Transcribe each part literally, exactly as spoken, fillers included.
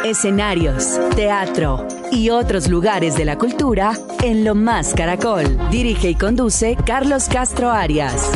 Escenarios, teatro y otros lugares de la cultura en Lo Más Caracol. Dirige y conduce Carlos Castro Arias.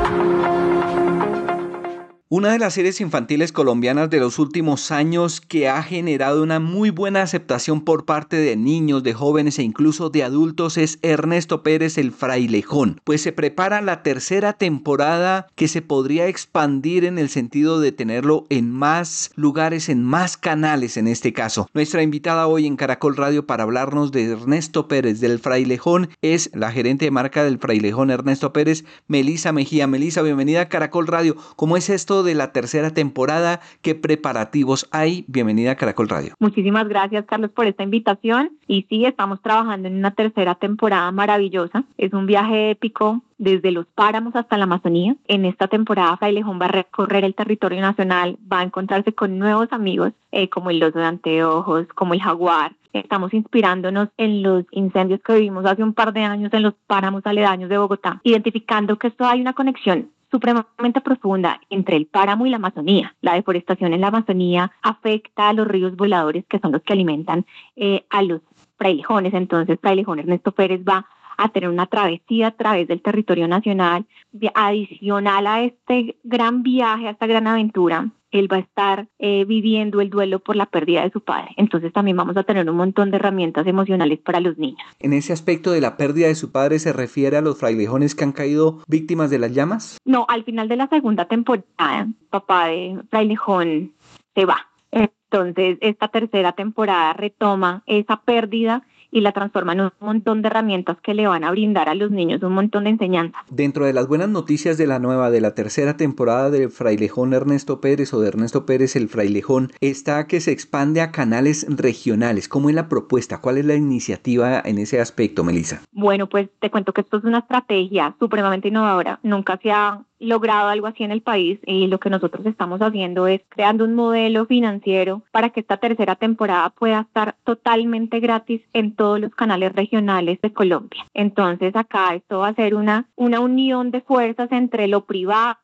Una de las series infantiles colombianas de los últimos años que ha generado una muy buena aceptación por parte de niños, de jóvenes e incluso de adultos es Ernesto Pérez, el Frailejón. Pues se prepara la tercera temporada que se podría expandir en el sentido de tenerlo en más lugares, en más canales en este caso. Nuestra invitada hoy en Caracol Radio para hablarnos de Ernesto Pérez, del Frailejón, es la gerente de marca del Frailejón Ernesto Pérez, Melisa Mejía. Melisa, bienvenida a Caracol Radio. ¿Cómo es esto de la tercera temporada? ¿Qué preparativos hay? Bienvenida a Caracol Radio. Muchísimas gracias, Carlos, por esta invitación. Y sí, estamos trabajando en una tercera temporada maravillosa. Es un viaje épico desde los páramos hasta la Amazonía. En esta temporada, Frailejón va a recorrer el territorio nacional, va a encontrarse con nuevos amigos, eh, como el oso de anteojos, como el jaguar. Estamos inspirándonos en los incendios que vivimos hace un par de años en los páramos aledaños de Bogotá, identificando que esto hay una conexión supremamente profunda entre el páramo y la Amazonía. La deforestación en la Amazonía afecta a los ríos voladores, que son los que alimentan eh, a los frailejones. Entonces, Frailejón Ernesto Pérez va a tener una travesía a través del territorio nacional. Adicional a este gran viaje, a esta gran aventura, él va a estar eh, viviendo el duelo por la pérdida de su padre. Entonces también vamos a tener un montón de herramientas emocionales para los niños. ¿En ese aspecto de la pérdida de su padre se refiere a los frailejones que han caído víctimas de las llamas? No, al final de la segunda temporada, papá de Frailejón se va. Entonces esta tercera temporada retoma esa pérdida y la transforma en un montón de herramientas que le van a brindar a los niños un montón de enseñanza. Dentro de las buenas noticias de la nueva, de la tercera temporada de Frailejón Ernesto Pérez o de Ernesto Pérez el Frailejón, está que se expande a canales regionales. ¿Cómo es la propuesta? ¿Cuál es la iniciativa en ese aspecto, Melisa? Bueno, pues te cuento que esto es una estrategia supremamente innovadora. Nunca se ha logrado algo así en el país y lo que nosotros estamos haciendo es creando un modelo financiero para que esta tercera temporada pueda estar totalmente gratis en todos los canales regionales de Colombia. Entonces acá esto va a ser una, una unión de fuerzas entre lo privado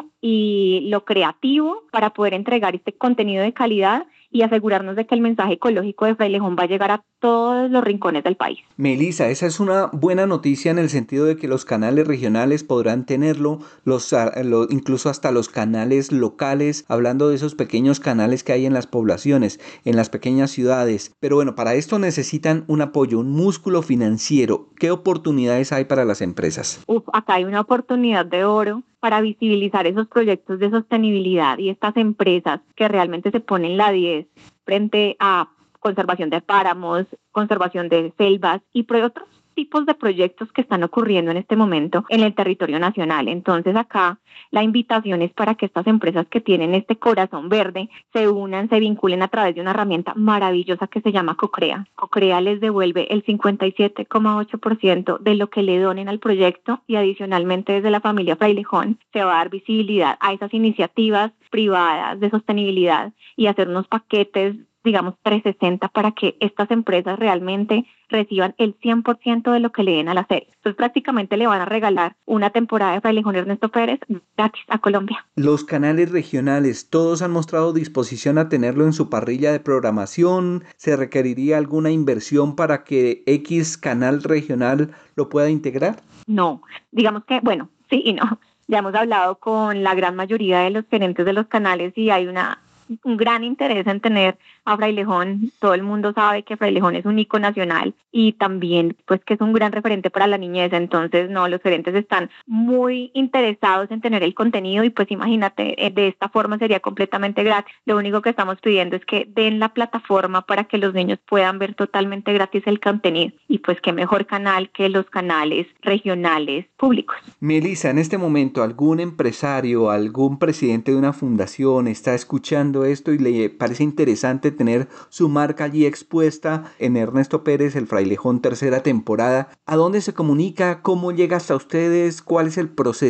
y lo creativo para poder entregar este contenido de calidad y asegurarnos de que el mensaje ecológico de Frailejón va a llegar a todos los rincones del país. Melisa, esa es una buena noticia en el sentido de que los canales regionales podrán tenerlo, los, lo, incluso hasta los canales locales, hablando de esos pequeños canales que hay en las poblaciones, en las pequeñas ciudades. Pero bueno, para esto necesitan un apoyo, un músculo financiero. ¿Qué oportunidades hay para las empresas? Uf, acá hay una oportunidad de oro para visibilizar esos proyectos de sostenibilidad y estas empresas que realmente se ponen la diez frente a conservación de páramos, conservación de selvas y otros tipos de proyectos que están ocurriendo en este momento en el territorio nacional. Entonces acá la invitación es para que estas empresas que tienen este corazón verde se unan, se vinculen a través de una herramienta maravillosa que se llama CoCrea. CoCrea les devuelve el cincuenta y siete coma ocho por ciento de lo que le donen al proyecto y adicionalmente desde la familia Frailejón se va a dar visibilidad a esas iniciativas privadas de sostenibilidad y hacer unos paquetes, digamos, trescientos sesenta para que estas empresas realmente reciban el cien por ciento de lo que le den a la serie. Entonces prácticamente le van a regalar una temporada de Frailejón Ernesto Pérez gratis a Colombia. Los canales regionales, ¿todos han mostrado disposición a tenerlo en su parrilla de programación? ¿Se requeriría alguna inversión para que X canal regional lo pueda integrar? No, digamos que, bueno, sí y no. Ya hemos hablado con la gran mayoría de los gerentes de los canales y hay una un gran interés en tener a Frailejón. Todo el mundo sabe que Frailejón es un icono nacional y también pues que es un gran referente para la niñez. Entonces no, los gerentes están muy interesados en tener el contenido y pues imagínate, de esta forma sería completamente gratis. Lo único que estamos pidiendo es que den la plataforma para que los niños puedan ver totalmente gratis el contenido y pues qué mejor canal que los canales regionales públicos. Melisa, en este momento algún empresario, algún presidente de una fundación está escuchando esto y le parece interesante tener su marca allí expuesta en Ernesto Pérez el Frailejón tercera temporada. ¿A dónde se comunica? ¿Cómo llega hasta ustedes? ¿Cuál es el proceso?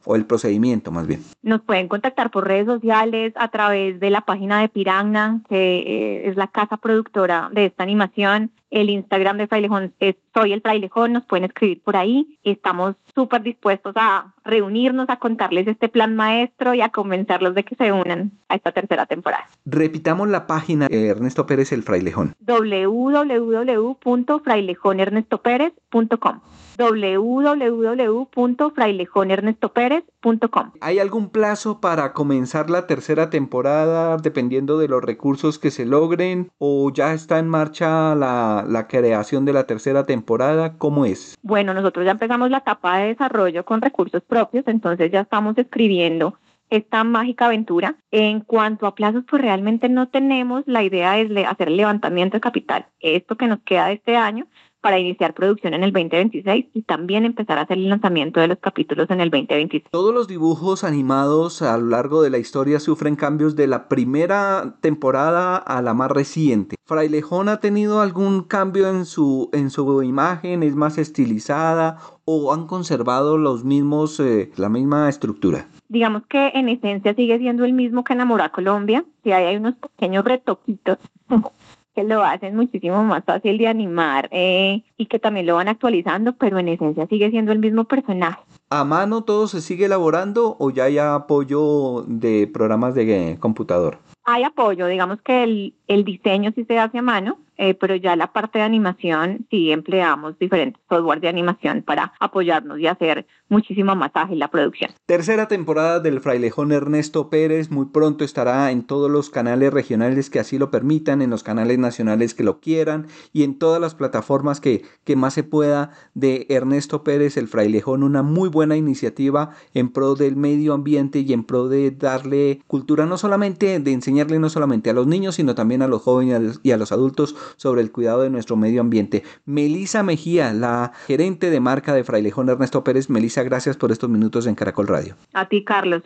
o el procedimiento más bien. Nos pueden contactar por redes sociales, a través de la página de Piranha, que eh, es la casa productora de esta animación. El Instagram de Frailejón es Soy el Frailejón, nos pueden escribir por ahí. Estamos súper dispuestos a reunirnos, a contarles este plan maestro y a convencerlos de que se unan a esta tercera temporada. Repitamos la página de Ernesto Pérez el Frailejón. doble u doble u doble u punto frailejón ernesto pérez punto com doble u doble u doble u punto frailejón ernesto pérez punto com. ¿Hay algún plazo para comenzar la tercera temporada dependiendo de los recursos que se logren o ya está en marcha la, la creación de la tercera temporada? ¿Cómo es? Bueno, nosotros ya empezamos la etapa de desarrollo con recursos propios, entonces ya estamos escribiendo esta mágica aventura. En cuanto a plazos, pues realmente no tenemos. La idea es hacer el levantamiento de capital, esto que nos queda de este año, para iniciar producción en el veinte veintiséis y también empezar a hacer el lanzamiento de los capítulos en el veinte veintiséis. Todos los dibujos animados a lo largo de la historia sufren cambios de la primera temporada a la más reciente. ¿Frailejón ha tenido algún cambio en su, en su imagen? ¿Es más estilizada o han conservado los mismos, eh, la misma estructura? Digamos que en esencia sigue siendo el mismo que Enamoró a Colombia. Sí, hay unos pequeños retoquitos que lo hacen muchísimo más fácil de animar eh, y que también lo van actualizando, pero en esencia sigue siendo el mismo personaje. ¿A mano todo se sigue elaborando o ya hay apoyo de programas de eh, computador? Hay apoyo, digamos que el, el diseño sí se hace a mano, eh, pero ya la parte de animación sí empleamos diferentes software de animación para apoyarnos y hacer muchísimo más ágil la producción. Tercera temporada del Frailejón Ernesto Pérez, muy pronto estará en todos los canales regionales que así lo permitan, en los canales nacionales que lo quieran y en todas las plataformas que, que más se pueda de Ernesto Pérez el Frailejón, una muy buena iniciativa en pro del medio ambiente y en pro de darle cultura, no solamente de enseñarle no solamente a los niños, sino también a los jóvenes y a los adultos sobre el cuidado de nuestro medio ambiente. Melissa Mejía, la gerente de marca de Frailejón Ernesto Pérez. Melissa, gracias por estos minutos en Caracol Radio. A ti, Carlos.